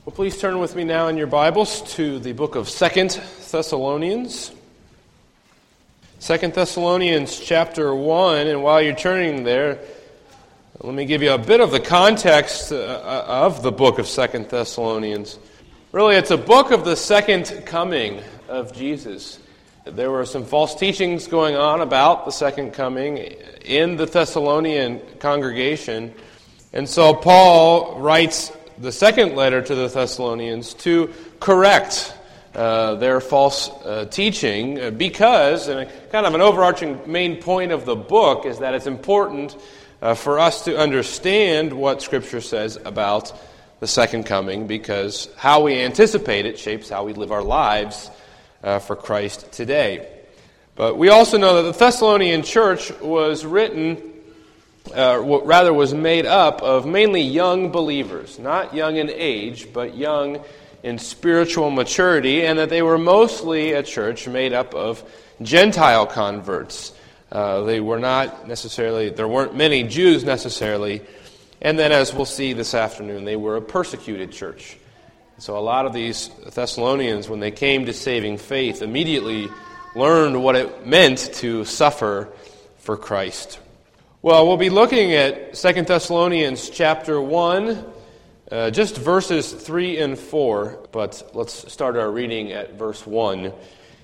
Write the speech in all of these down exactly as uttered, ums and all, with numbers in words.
Well, please turn with me now in your Bibles to the book of Second Thessalonians. Second Thessalonians chapter one, and while you're turning there, let me give you a bit of the context of the book of Second Thessalonians. Really, it's a book of the second coming of Jesus. There were some false teachings going on about the second coming in the Thessalonian congregation, and so Paul writes the second letter to the Thessalonians to correct uh, their false uh, teaching because, and kind of an overarching main point of the book is that it's important uh, for us to understand what Scripture says about the second coming, because how we anticipate it shapes how we live our lives uh, for Christ today. But we also know that the Thessalonian church was written Uh, what rather was made up of mainly young believers, not young in age, but young in spiritual maturity, and that they were mostly a church made up of Gentile converts. Uh, they were not necessarily, there weren't many Jews necessarily, and then as we'll see this afternoon, they were a persecuted church. So a lot of these Thessalonians, when they came to saving faith, immediately learned what it meant to suffer for Christ. Well, we'll be looking at Second Thessalonians chapter one, uh, just verses three and four, but let's start our reading at verse one.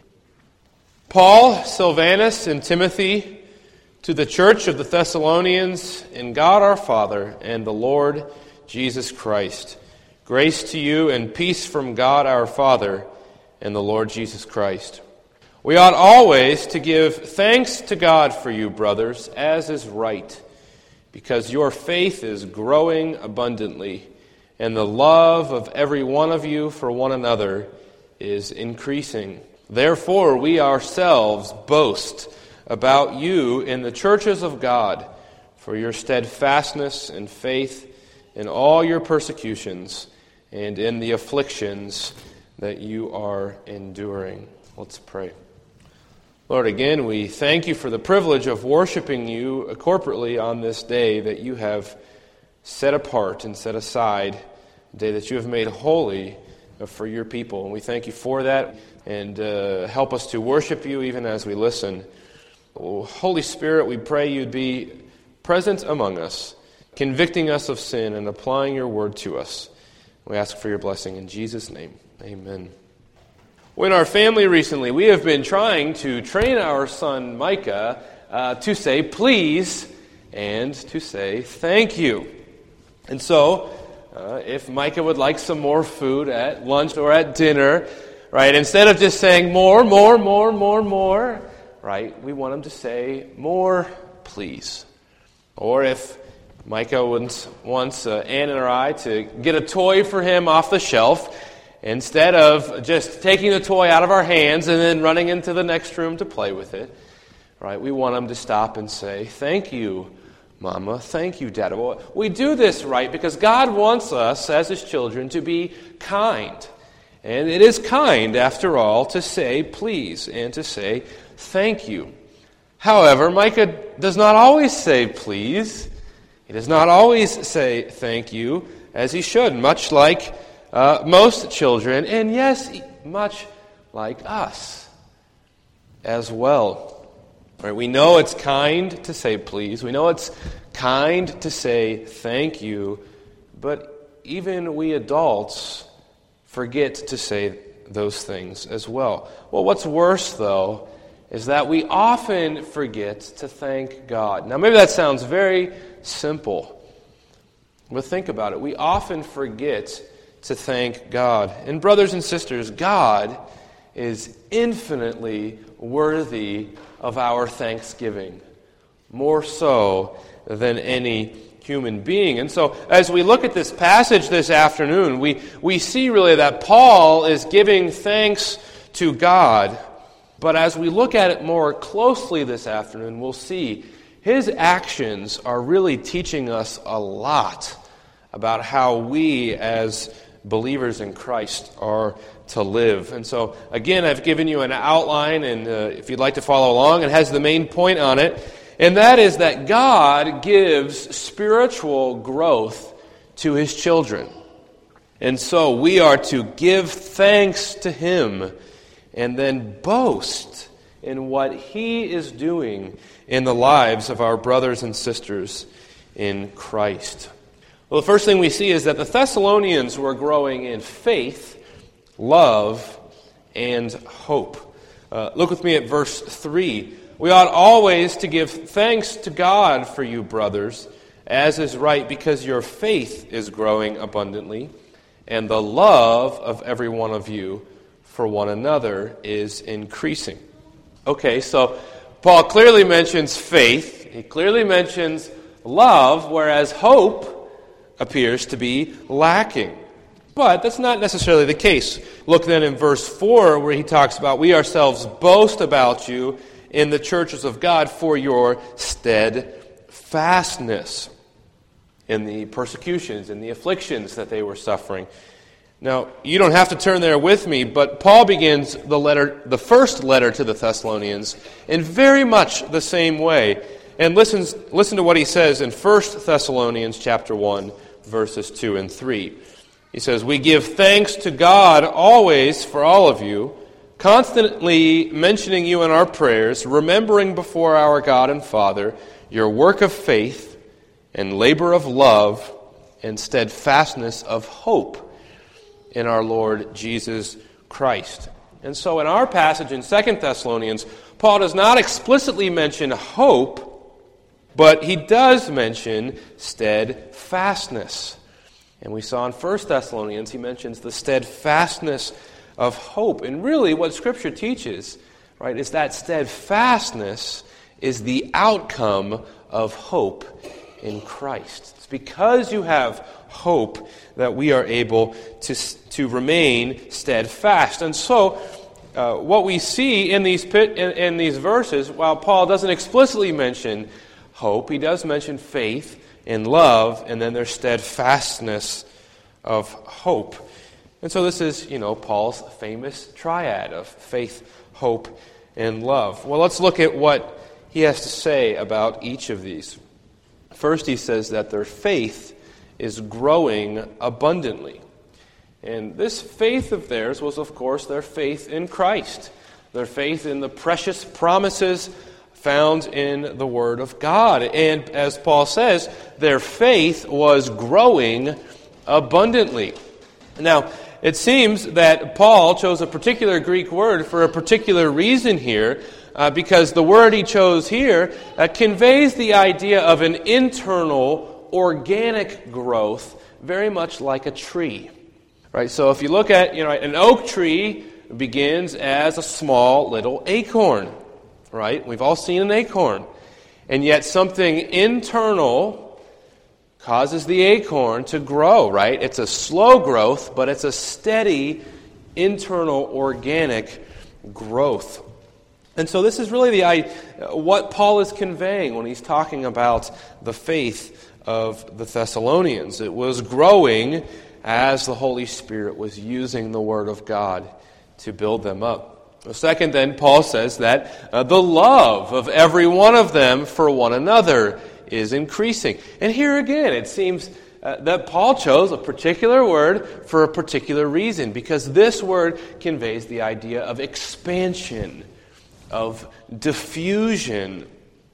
Paul, Silvanus, and Timothy, to the church of the Thessalonians, in God our Father and the Lord Jesus Christ, grace to you and peace from God our Father and the Lord Jesus Christ. We ought always to give thanks to God for you, brothers, as is right, because your faith is growing abundantly, and the love of every one of you for one another is increasing. Therefore, we ourselves boast about you in the churches of God for your steadfastness and faith in all your persecutions and in the afflictions that you are enduring. Let's pray. Lord, again, we thank you for the privilege of worshiping you corporately on this day that you have set apart and set aside, a day that you have made holy for your people. And we thank you for that, and uh, help us to worship you even as we listen. Oh, Holy Spirit, we pray you'd be present among us, convicting us of sin and applying your word to us. We ask for your blessing in Jesus' name. Amen. In our family recently, we have been trying to train our son Micah uh, to say please and to say thank you. And so, uh, if Micah would like some more food at lunch or at dinner, right, instead of just saying more, more, more, more, more, right, we want him to say more, please. Or if Micah wants, wants uh, Ann or I to get a toy for him off the shelf, instead of just taking the toy out of our hands and then running into the next room to play with it, right? We want them to stop and say, thank you, Mama. Thank you, Dad. Well, we do this, right, because God wants us as His children to be kind. And it is kind, after all, to say please and to say thank you. However, Micah does not always say please. He does not always say thank you as he should, much like Uh, most children, and yes, much like us as well. Right, we know it's kind to say please. We know it's kind to say thank you. But even we adults forget to say those things as well. Well, what's worse, though, is that we often forget to thank God. Now, maybe that sounds very simple, but think about it. We often forget to thank God. And brothers and sisters, God is infinitely worthy of our thanksgiving, more so than any human being. And so as we look at this passage this afternoon, we, we see really that Paul is giving thanks to God. But as we look at it more closely this afternoon, we'll see his actions are really teaching us a lot about how we as believers in Christ are to live. And so, again, I've given you an outline, and uh, if you'd like to follow along, it has the main point on it, and that is that God gives spiritual growth to His children. And so we are to give thanks to Him and then boast in what He is doing in the lives of our brothers and sisters in Christ. Well, the first thing we see is that the Thessalonians were growing in faith, love, and hope. Uh, look with me at verse three. We ought always to give thanks to God for you, brothers, as is right, because your faith is growing abundantly, and the love of every one of you for one another is increasing. Okay, so Paul clearly mentions faith. He clearly mentions love, whereas hope appears to be lacking. But that's not necessarily the case. Look then in verse four, where he talks about, we ourselves boast about you in the churches of God for your steadfastness in the persecutions, in the afflictions that they were suffering. Now, you don't have to turn there with me, but Paul begins the letter, the first letter to the Thessalonians in very much the same way. And listen, listen to what he says in First Thessalonians chapter one, verses two and three. He says, we give thanks to God always for all of you, constantly mentioning you in our prayers, remembering before our God and Father your work of faith and labor of love and steadfastness of hope in our Lord Jesus Christ. And so in our passage in Second Thessalonians, Paul does not explicitly mention hope, but he does mention steadfastness. And we saw in First Thessalonians, he mentions the steadfastness of hope. And really what Scripture teaches, right, is that steadfastness is the outcome of hope in Christ. It's because you have hope that we are able to, to remain steadfast. And so uh, what we see in these, in, in these verses, while Paul doesn't explicitly mention hope, he does mention faith and love, and then there's steadfastness of hope. And so this is, you know, Paul's famous triad of faith, hope, and love. Well, let's look at what he has to say about each of these. First, he says that their faith is growing abundantly. And this faith of theirs was, of course, their faith in Christ, their faith in the precious promises found in the Word of God. And as Paul says, their faith was growing abundantly. Now, it seems that Paul chose a particular Greek word for a particular reason here, uh, because the word he chose here uh, conveys the idea of an internal organic growth, very much like a tree. Right? So if you look at, you know, an oak tree begins as a small little acorn. Right? We've all seen an acorn. And yet something internal causes the acorn to grow, right? It's a slow growth, but it's a steady internal organic growth. And so this is really the what Paul is conveying when he's talking about the faith of the Thessalonians. It was growing as the Holy Spirit was using the Word of God to build them up. Second, then, Paul says that uh, the love of every one of them for one another is increasing. And here again, it seems uh, that Paul chose a particular word for a particular reason, because this word conveys the idea of expansion, of diffusion.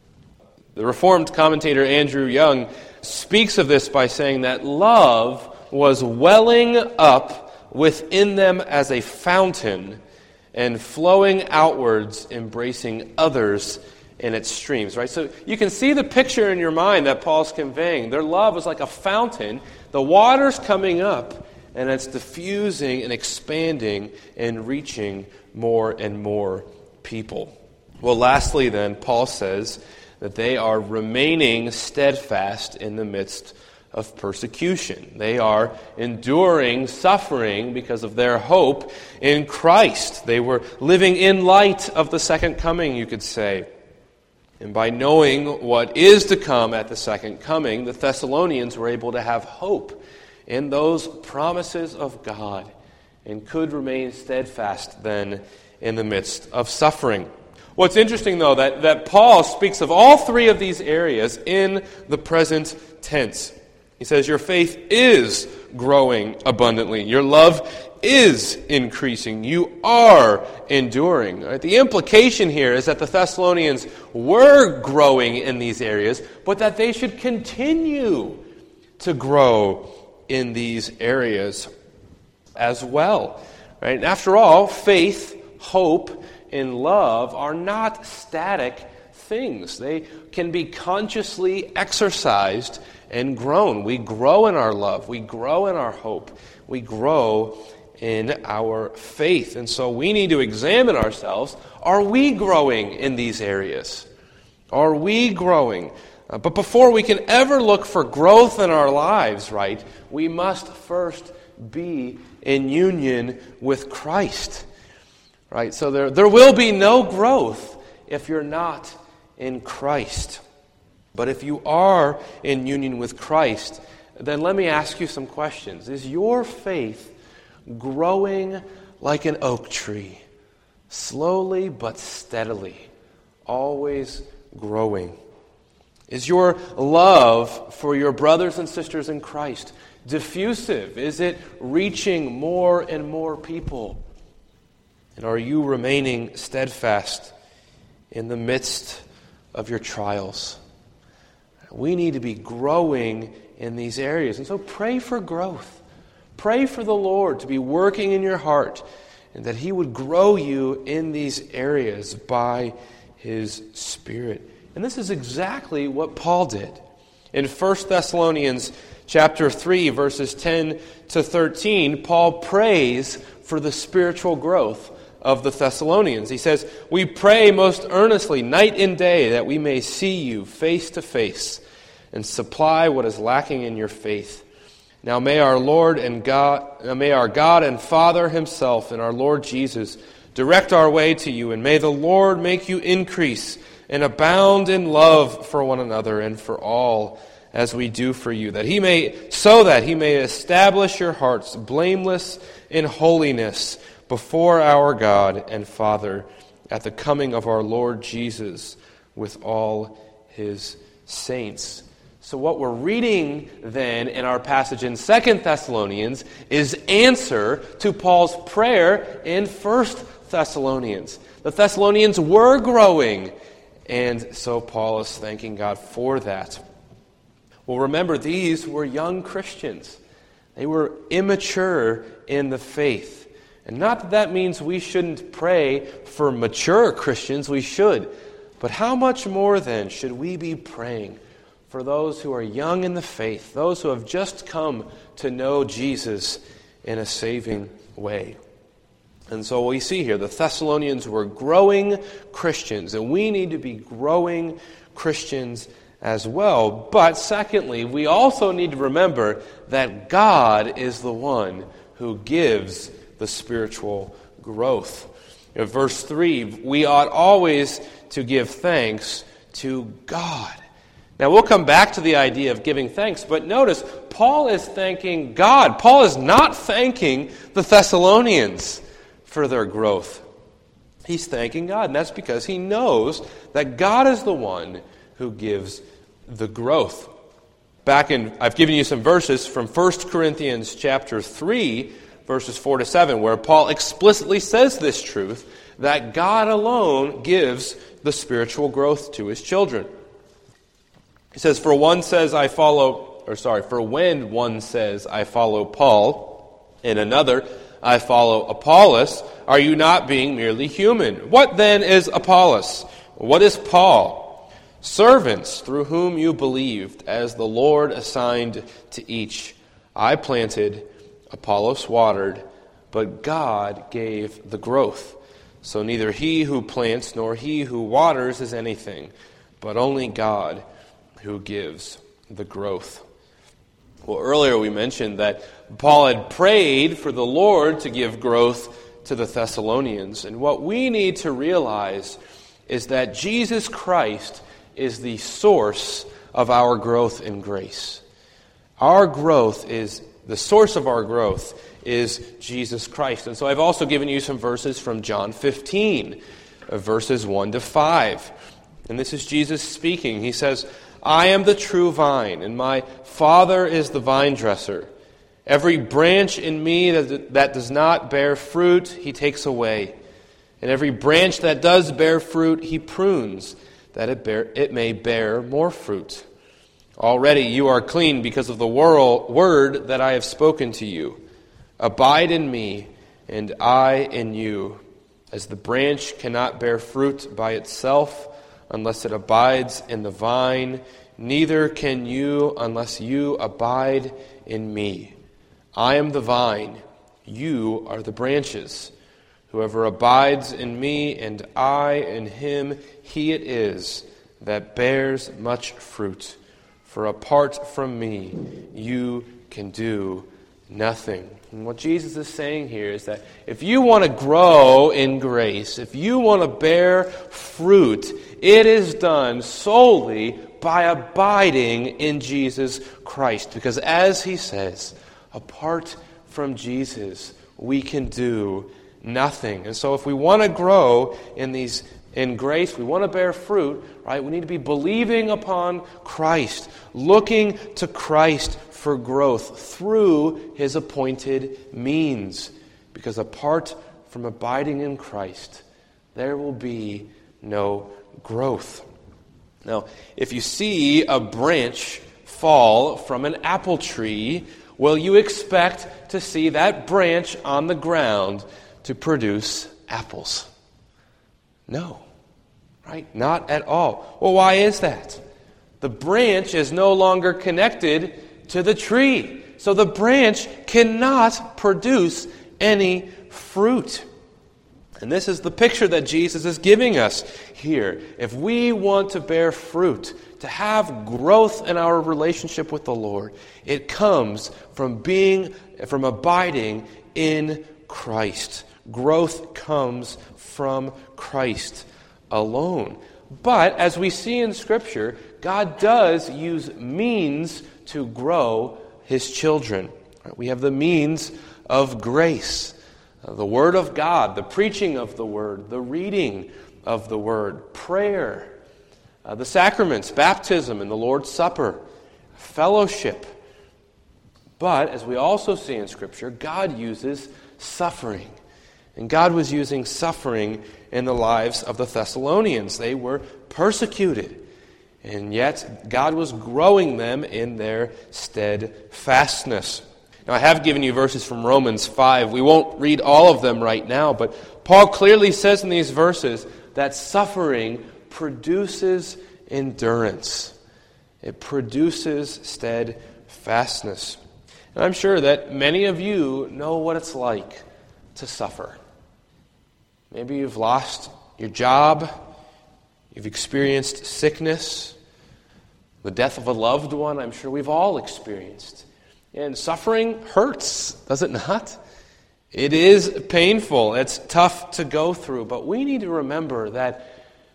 The Reformed commentator Andrew Young speaks of this by saying that love was welling up within them as a fountain and flowing outwards, embracing others in its streams. Right? So you can see the picture in your mind that Paul's conveying. Their love was like a fountain. The water's coming up, and it's diffusing and expanding and reaching more and more people. Well, lastly then, Paul says that they are remaining steadfast in the midst of persecution. They are enduring suffering because of their hope in Christ. They were living in light of the second coming, you could say. And by knowing what is to come at the second coming, the Thessalonians were able to have hope in those promises of God and could remain steadfast then in the midst of suffering. What's interesting, though, that, that Paul speaks of all three of these areas in the present tense. He says, your faith is growing abundantly. Your love is increasing. You are enduring. Right? The implication here is that the Thessalonians were growing in these areas, but that they should continue to grow in these areas as well. Right? And after all, faith, hope, and love are not static things. They can be consciously exercised and grown. We grow in our love. We grow in our hope. We grow in our faith. And so we need to examine ourselves. Are we growing in these areas? Are we growing? Uh, but before we can ever look for growth in our lives, right, we must first be in union with Christ. Right? So there, there will be no growth if you're not in Christ. But if you are in union with Christ, then let me ask you some questions. Is your faith growing like an oak tree, slowly but steadily, always growing? Is your love for your brothers and sisters in Christ diffusive? Is it reaching more and more people? And are you remaining steadfast in the midst of your trials? We need to be growing in these areas. And so pray for growth. Pray for the Lord to be working in your heart and that He would grow you in these areas by His Spirit. And this is exactly what Paul did. In First Thessalonians chapter three, verses ten to thirteen, Paul prays for the spiritual growth of the Thessalonians. He says, we pray most earnestly night and day that we may see you face to face and supply what is lacking in your faith. Now may our Lord and God, may our God and Father Himself and our Lord Jesus direct our way to you, and may the Lord make you increase and abound in love for one another and for all as we do for you, that He may, so that He may establish your hearts blameless in holiness before our God and Father at the coming of our Lord Jesus with all His saints. So what we're reading then in our passage in Second Thessalonians is answer to Paul's prayer in First Thessalonians. The Thessalonians were growing, and so Paul is thanking God for that. Well, remember, these were young Christians. They were immature in the faith. And not that that means we shouldn't pray for mature Christians. We should. But how much more then should we be praying for those who are young in the faith, those who have just come to know Jesus in a saving way? And so we see here the Thessalonians were growing Christians, and we need to be growing Christians as well. But secondly, we also need to remember that God is the one who gives the spiritual growth. In verse three, we ought always to give thanks to God. Now we'll come back to the idea of giving thanks, but notice Paul is thanking God. Paul is not thanking the Thessalonians for their growth. He's thanking God, and that's because he knows that God is the one who gives the growth. Back in, I've given you some verses from First Corinthians chapter three, verses four to seven, where Paul explicitly says this truth, that God alone gives the spiritual growth to His children. He says, for one says, I follow, or sorry, for when one says, I follow Paul, and another, I follow Apollos, are you not being merely human? What then is Apollos? What is Paul? Servants through whom you believed, as the Lord assigned to each. I planted, Apollos watered, but God gave the growth. So neither he who plants nor he who waters is anything, but only God who gives the growth. Well, earlier we mentioned that Paul had prayed for the Lord to give growth to the Thessalonians. And what we need to realize is that Jesus Christ is the source of our growth in grace. Our growth is, the source of our growth is Jesus Christ. And so I've also given you some verses from John fifteen, verses one to five. And this is Jesus speaking. He says, I am the true vine, and my Father is the vine dresser. Every branch in me that, that does not bear fruit, he takes away. And every branch that does bear fruit, he prunes, that it, bear, it may bear more fruit. Already you are clean because of the world, word that I have spoken to you. Abide in me, and I in you. As the branch cannot bear fruit by itself unless it abides in the vine, neither can you unless you abide in me. I am the vine, you are the branches. Whoever abides in me and I in him, he it is that bears much fruit. For apart from me, you can do nothing. And what Jesus is saying here is that if you want to grow in grace, if you want to bear fruit, it is done solely by abiding in Jesus Christ. Because as he says, apart from Jesus, we can do nothing. And so if we want to grow in these in grace, we want to bear fruit, right? We need to be believing upon Christ, looking to Christ for growth through his appointed means. Because apart from abiding in Christ, there will be no growth. Now, if you see a branch fall from an apple tree, will you expect to see that branch on the ground to produce apples? No, right? Not at all. Well, why is that? The branch is no longer connected to the tree. So the branch cannot produce any fruit. And this is the picture that Jesus is giving us here. If we want to bear fruit, to have growth in our relationship with the Lord, it comes from being, from abiding in Christ. Growth comes from Christ alone. But as we see in Scripture, God does use means to grow his children. We have the means of grace, the Word of God, the preaching of the Word, the reading of the Word, prayer, uh, the sacraments, baptism and the Lord's Supper, fellowship. But as we also see in Scripture, God uses suffering. And God was using suffering in the lives of the Thessalonians. They were persecuted. And yet, God was growing them in their steadfastness. Now, I have given you verses from Romans five. We won't read all of them right now, but Paul clearly says in these verses that suffering produces endurance. It produces steadfastness. And I'm sure that many of you know what it's like to suffer. Maybe you've lost your job. You've experienced sickness, the death of a loved one. I'm sure we've all experienced. And suffering hurts, does it not? It is painful. It's tough to go through. But we need to remember that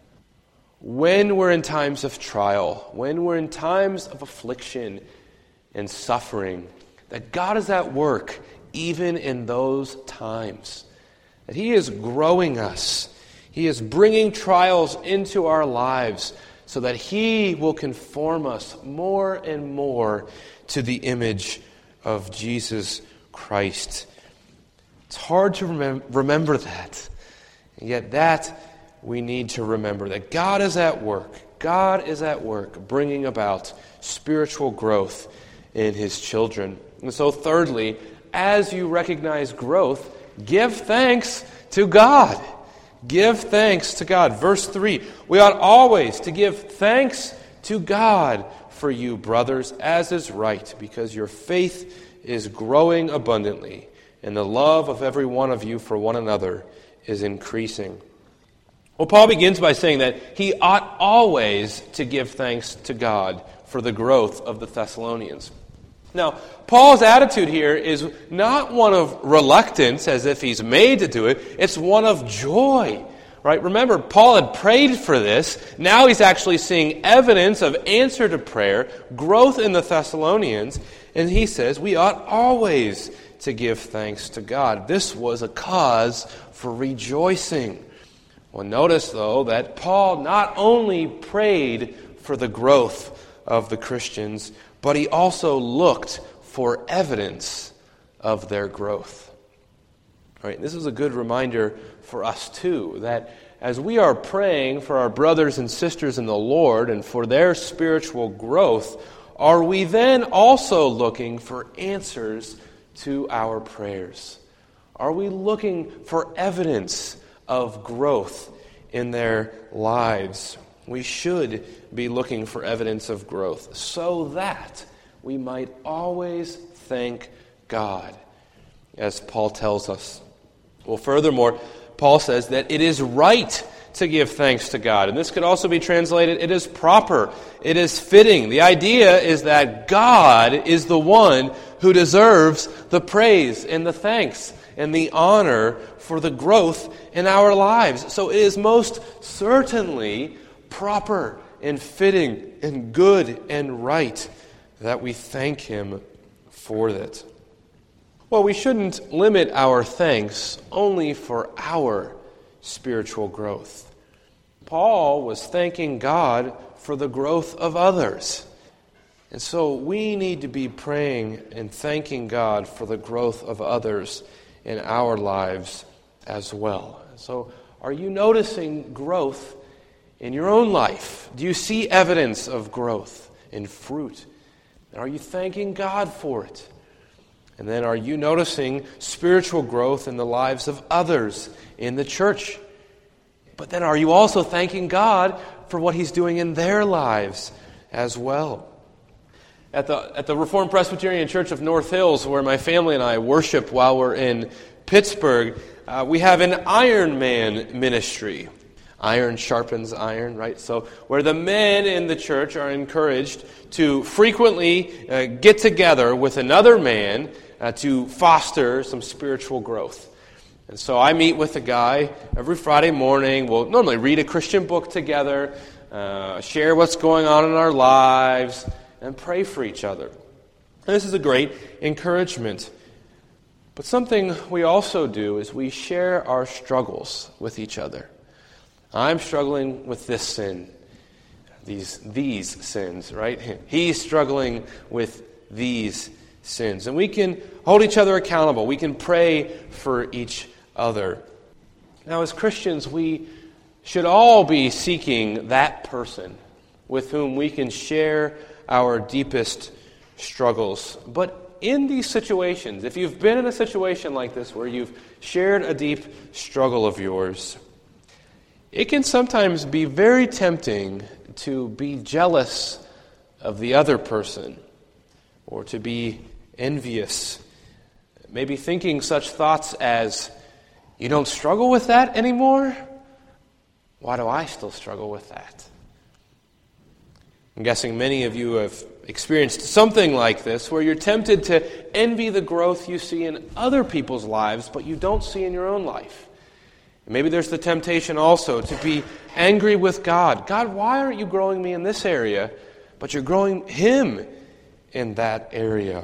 when we're in times of trial, when we're in times of affliction and suffering, that God is at work even in those times. That he is growing us. He is bringing trials into our lives so that he will conform us more and more to the image of Jesus Christ. It's hard to remem- remember that. And yet that we need to remember, that God is at work. God is at work bringing about spiritual growth in his children. And so thirdly, as you recognize growth, give thanks to God. Give thanks to God. Verse three, we ought always to give thanks to God for you, brothers, as is right, because your faith is growing abundantly, and the love of every one of you for one another is increasing. Well, Paul begins by saying that he ought always to give thanks to God for the growth of the Thessalonians. Now, Paul's attitude here is not one of reluctance, as if he's made to do it. It's one of joy, right? Remember, Paul had prayed for this. Now he's actually seeing evidence of answer to prayer, growth in the Thessalonians, and he says we ought always to give thanks to God. This was a cause for rejoicing. Well, notice, though, that Paul not only prayed for the growth of the Christians, but he also looked for evidence of their growth. All right, this is a good reminder for us too, that as we are praying for our brothers and sisters in the Lord and for their spiritual growth, are we then also looking for answers to our prayers? Are we looking for evidence of growth in their lives? We should be looking for evidence of growth so that we might always thank God, as Paul tells us. Well, furthermore, Paul says that it is right to give thanks to God. And this could also be translated, it is proper, it is fitting. The idea is that God is the one who deserves the praise and the thanks and the honor for the growth in our lives. So it is most certainly proper and fitting and good and right that we thank Him for that. Well, we shouldn't limit our thanks only for our spiritual growth. Paul was thanking God for the growth of others. And so we need to be praying and thanking God for the growth of others in our lives as well. So are you noticing growth in your own life? Do you see evidence of growth in fruit? And are you thanking God for it? And then are you noticing spiritual growth in the lives of others in the church? But then are you also thanking God for what He's doing in their lives as well? At the at the Reformed Presbyterian Church of North Hills, where my family and I worship while we're in Pittsburgh, uh, we have an Iron Man ministry. Iron sharpens iron, right? So where the men in the church are encouraged to frequently uh, get together with another man uh, to foster some spiritual growth. And so I meet with a guy every Friday morning. We'll normally read a Christian book together, uh, share what's going on in our lives, and pray for each other. And this is a great encouragement. But something we also do is we share our struggles with each other. I'm struggling with this sin, these these sins, right? He's struggling with these sins. And we can hold each other accountable. We can pray for each other. Now, as Christians, we should all be seeking that person with whom we can share our deepest struggles. But in these situations, if you've been in a situation like this where you've shared a deep struggle of yours, it can sometimes be very tempting to be jealous of the other person or to be envious. Maybe thinking such thoughts as, you don't struggle with that anymore? Why do I still struggle with that? I'm guessing many of you have experienced something like this, where you're tempted to envy the growth you see in other people's lives, but you don't see in your own life. And maybe there's the temptation also to be angry with God. God, why aren't you growing me in this area, but you're growing Him in that area?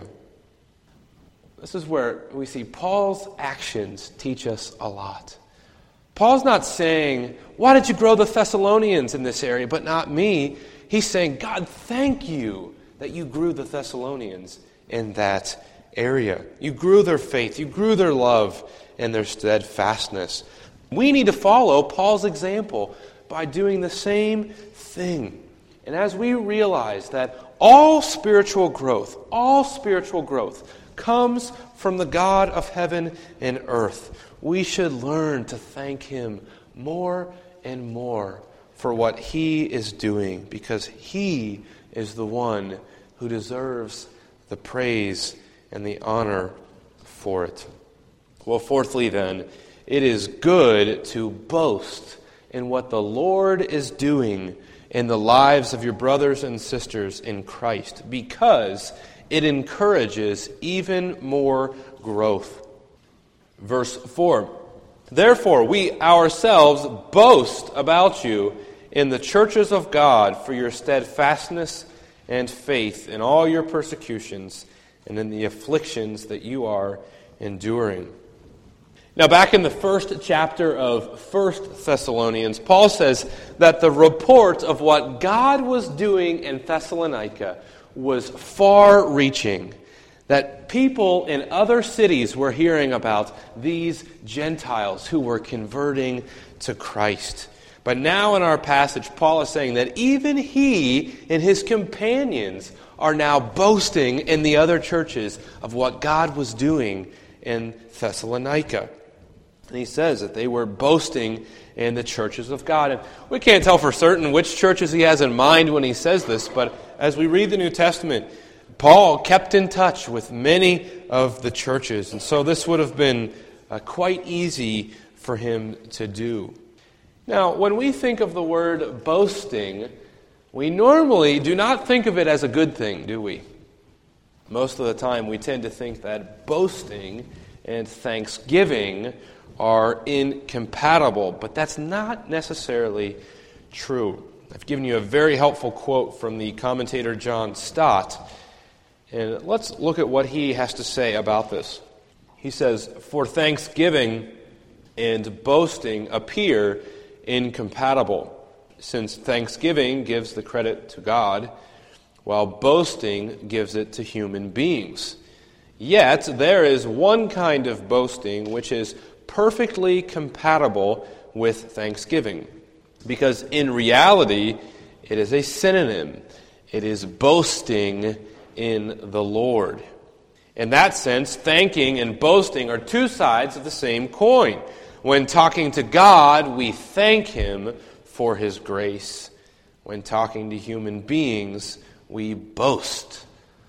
This is where we see Paul's actions teach us a lot. Paul's not saying, why did you grow the Thessalonians in this area, but not me? He's saying, God, thank you that you grew the Thessalonians in that area. You grew their faith. You grew their love and their steadfastness. We need to follow Paul's example by doing the same thing. And as we realize that all spiritual growth, all spiritual growth comes from the God of heaven and earth, we should learn to thank Him more and more for what He is doing, because He is the one who deserves the praise and the honor for it. Well, fourthly then, it is good to boast in what the Lord is doing in the lives of your brothers and sisters in Christ, because it encourages even more growth. Verse four, therefore we ourselves boast about you in the churches of God for your steadfastness and faith in all your persecutions and in the afflictions that you are enduring. Now, back in the first chapter of First Thessalonians, Paul says that the report of what God was doing in Thessalonica was far-reaching, that people in other cities were hearing about these Gentiles who were converting to Christ. But now in our passage, Paul is saying that even he and his companions are now boasting in the other churches of what God was doing in Thessalonica. And he says that they were boasting in the churches of God. And we can't tell for certain which churches he has in mind when he says this, but as we read the New Testament, Paul kept in touch with many of the churches. And so this would have been uh, quite easy for him to do. Now, when we think of the word boasting, we normally do not think of it as a good thing, do we? Most of the time we tend to think that boasting and thanksgiving are incompatible, but that's not necessarily true. I've given you a very helpful quote from the commentator John Stott, and let's look at what he has to say about this. He says, "For thanksgiving and boasting appear incompatible, since thanksgiving gives the credit to God, while boasting gives it to human beings. Yet there is one kind of boasting which is perfectly compatible with thanksgiving, because in reality it is a synonym. It is boasting in the Lord. In that sense, thanking and boasting are two sides of the same coin. When talking to God, we thank Him for His grace. When talking to human beings, we boast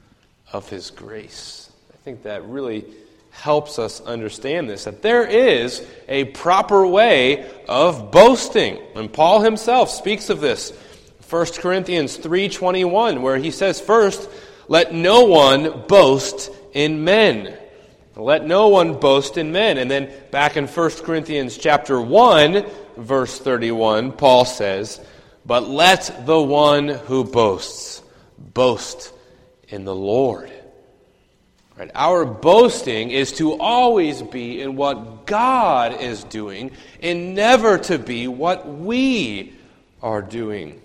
of His grace." I think that really helps us understand this, that there is a proper way of boasting. And Paul himself speaks of this. First Corinthians three twenty-one, where he says, "First, let no one boast in men." Let no one boast in men. And then back in First Corinthians chapter one, verse thirty-one, Paul says, "But let the one who boasts boast in the Lord." Right? Our boasting is to always be in what God is doing and never to be what we are doing.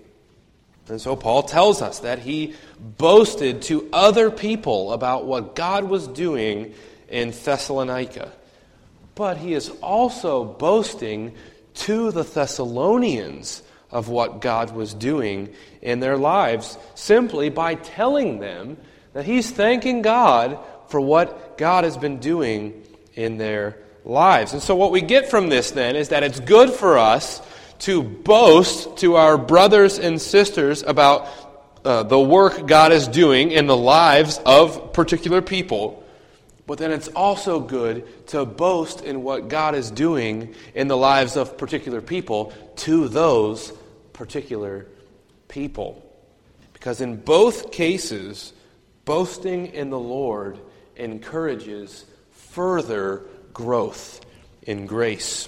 And so Paul tells us that he boasted to other people about what God was doing in Thessalonica. But he is also boasting to the Thessalonians of what God was doing in their lives simply by telling them that he's thanking God for what God has been doing in their lives. And so what we get from this then is that it's good for us to boast to our brothers and sisters about uh, the work God is doing in the lives of particular people. But then it's also good to boast in what God is doing in the lives of particular people to those particular people. Because in both cases, boasting in the Lord encourages further growth in grace.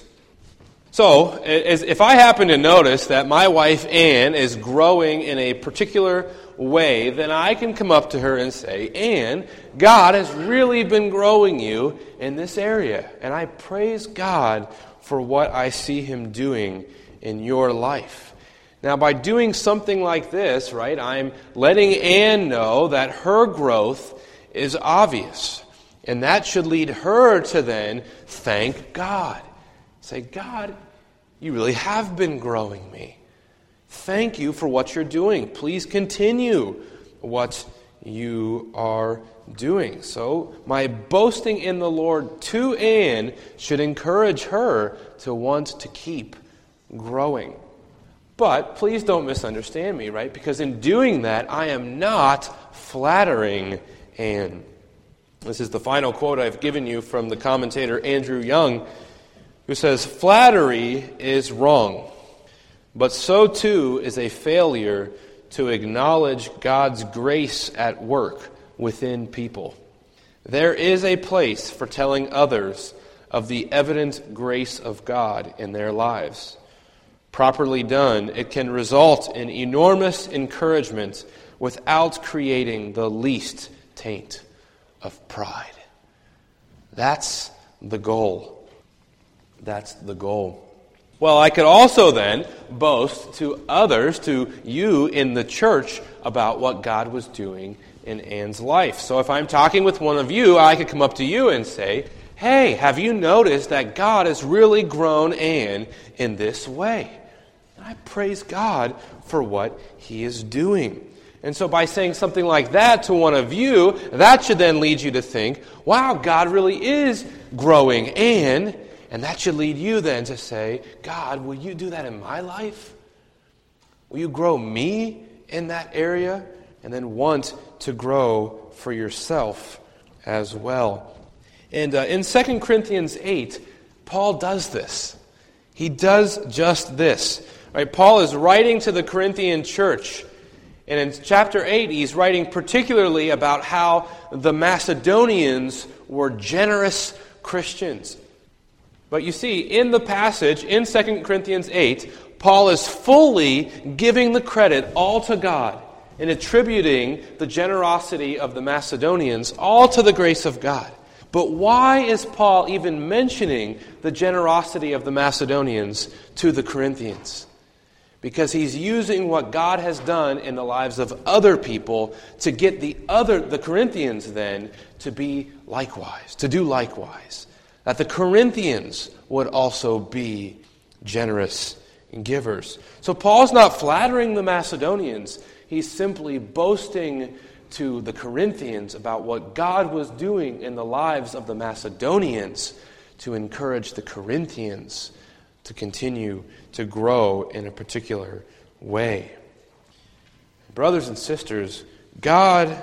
So, as if I happen to notice that my wife Ann is growing in a particular way, then I can come up to her and say, "Ann, God has really been growing you in this area, and I praise God for what I see Him doing in your life." Now, by doing something like this, right, I'm letting Ann know that her growth is obvious. And that should lead her to then thank God. Say, "God, you really have been growing me. Thank you for what you're doing. Please continue what you are doing." So my boasting in the Lord to Ann should encourage her to want to keep growing. But please don't misunderstand me, right? Because in doing that, I am not flattering Ann. This is the final quote I've given you from the commentator Andrew Young, who says, "Flattery is wrong, but so too is a failure to acknowledge God's grace at work within people. There is a place for telling others of the evident grace of God in their lives. Properly done, it can result in enormous encouragement without creating the least taint of pride." That's the goal. That's the goal. Well, I could also then boast to others, to you in the church, about what God was doing in Anne's life. So if I'm talking with one of you, I could come up to you and say, hey, have you noticed that God has really grown Anne in this way? And I praise God for what He is doing. And so by saying something like that to one of you, that should then lead you to think, wow, God really is growing Anne. And that should lead you then to say, God, will you do that in my life? Will you grow me in that area? And then want to grow for yourself as well. And uh, in Second Corinthians eight, Paul does this. He does just this. Right? Paul is writing to the Corinthian church. And in chapter eight, he's writing particularly about how the Macedonians were generous Christians. But you see, in the passage, in Second Corinthians eight, Paul is fully giving the credit all to God and attributing the generosity of the Macedonians all to the grace of God. But why is Paul even mentioning the generosity of the Macedonians to the Corinthians? Because he's using what God has done in the lives of other people to get the other, the Corinthians then, to be likewise, to do likewise. That the Corinthians would also be generous givers. So Paul's not flattering the Macedonians. He's simply boasting to the Corinthians about what God was doing in the lives of the Macedonians to encourage the Corinthians to continue to grow in a particular way. Brothers and sisters, God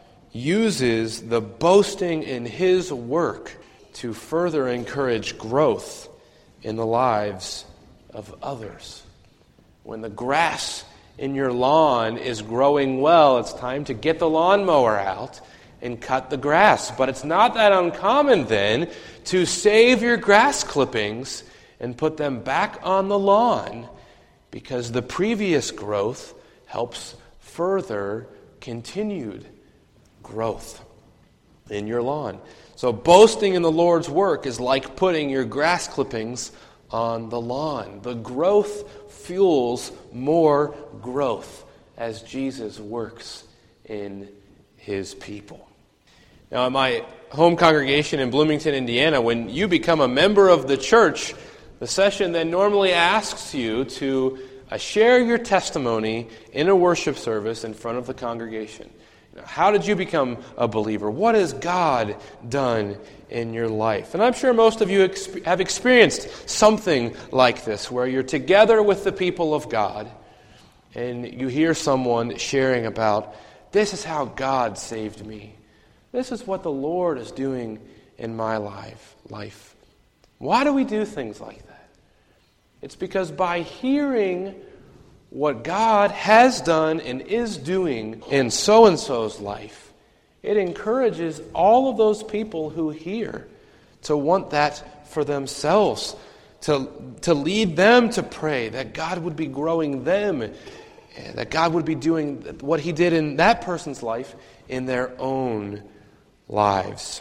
uses the boasting in His work to further encourage growth in the lives of others. When the grass in your lawn is growing well, it's time to get the lawnmower out and cut the grass. But it's not that uncommon then to save your grass clippings and put them back on the lawn because the previous growth helps further continued growth in your lawn. So boasting in the Lord's work is like putting your grass clippings on the lawn. The growth fuels more growth as Jesus works in His people. Now, in my home congregation in Bloomington, Indiana, when you become a member of the church, the session then normally asks you to uh, share your testimony in a worship service in front of the congregation. How did you become a believer? What has God done in your life? And I'm sure most of you exp- have experienced something like this, where you're together with the people of God, and you hear someone sharing about, this is how God saved me. This is what the Lord is doing in my life. life. Why do we do things like that? It's because by hearing what God has done and is doing in so-and-so's life, it encourages all of those people who hear to want that for themselves, to, to lead them to pray that God would be growing them, that God would be doing what He did in that person's life in their own lives.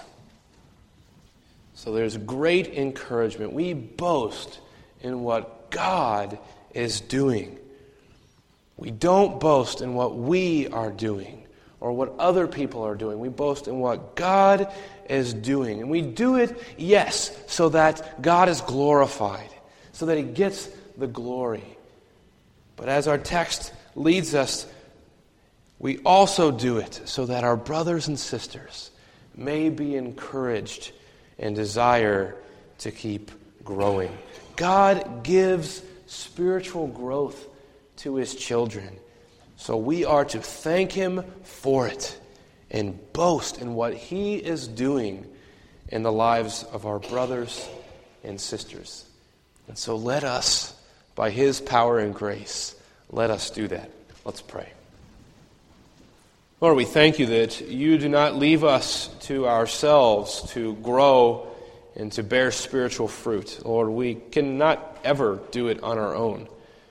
So there's great encouragement. We boast in what God is doing. We don't boast in what we are doing or what other people are doing. We boast in what God is doing. And we do it, yes, so that God is glorified, so that He gets the glory. But as our text leads us, we also do it so that our brothers and sisters may be encouraged and desire to keep growing. God gives spiritual growth to His children. So we are to thank Him for it and boast in what He is doing in the lives of our brothers and sisters. And so let us, by His power and grace, let us do that. Let's pray. Lord, we thank You that You do not leave us to ourselves to grow and to bear spiritual fruit. Lord, we cannot ever do it on our own.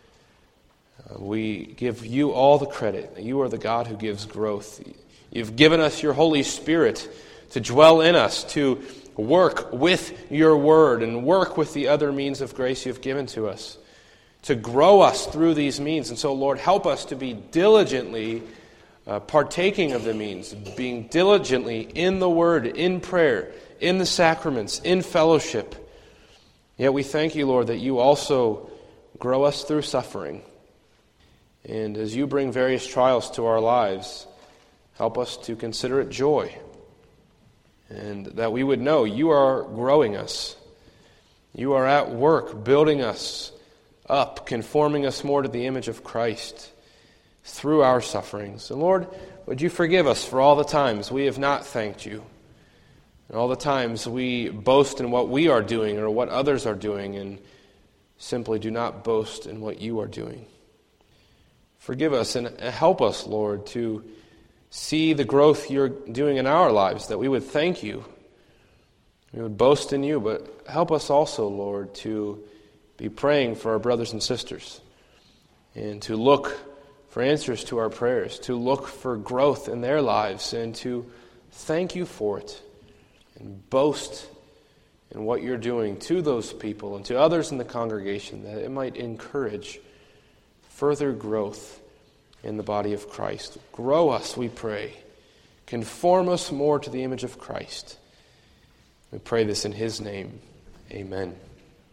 Uh, we give You all the credit. You are the God who gives growth. You've given us Your Holy Spirit to dwell in us, to work with your word and work with the other means of grace you've given to us, to grow us through these means. And so, Lord, help us to be diligently uh, partaking of the means, being diligently in the word, in prayer, in the sacraments, in fellowship. Yet we thank you, Lord, that you also grow us through suffering. And as you bring various trials to our lives, help us to consider it joy. And that we would know you are growing us. You are at work building us up, conforming us more to the image of Christ through our sufferings. And Lord, would you forgive us for all the times we have not thanked you, and all the times we boast in what we are doing or what others are doing and simply do not boast in what you are doing. Forgive us and help us, Lord, to see the growth you're doing in our lives, that we would thank you, we would boast in you, but help us also, Lord, to be praying for our brothers and sisters and to look for answers to our prayers, to look for growth in their lives and to thank you for it and boast in what you're doing to those people and to others in the congregation, that it might encourage further growth in the body of Christ. Grow us, we pray. Conform us more to the image of Christ. We pray this in his name. Amen.